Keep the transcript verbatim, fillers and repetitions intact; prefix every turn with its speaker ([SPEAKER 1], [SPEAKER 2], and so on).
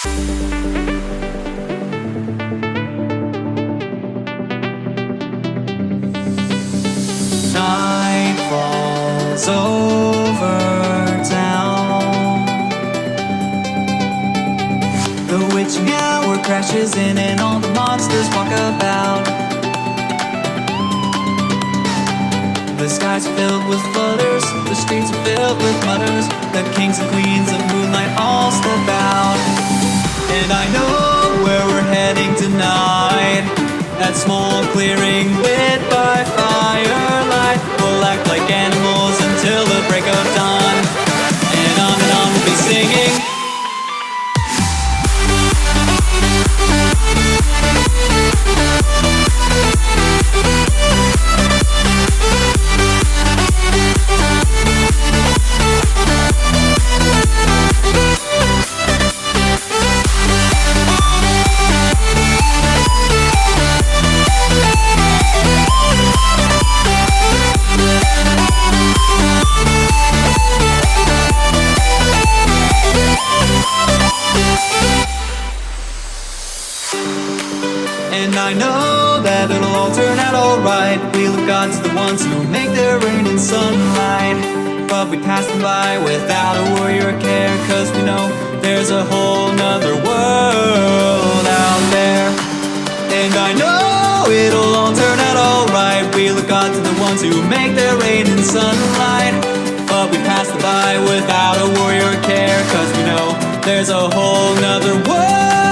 [SPEAKER 1] Night falls over town. The witching hour crashes in and all the monsters walk about. The skies are filled with flutters, the streets are filled with mutters. The kings and queens of moonlight all step out. And I know where we're heading tonight. That small clearing lit by firelight. We'll act like animals until the break of dawn. And on and on we'll be singing. And I know that it'll all turn out alright. We look God's the ones who make their rain in sunlight. But we pass them by without a worry or care, cause we know there's a whole nother world out there. And I know it'll all turn out alright. We look God's the ones who make their rain in sunlight. But we pass them by without a worry or care, cause we know there's a whole nother world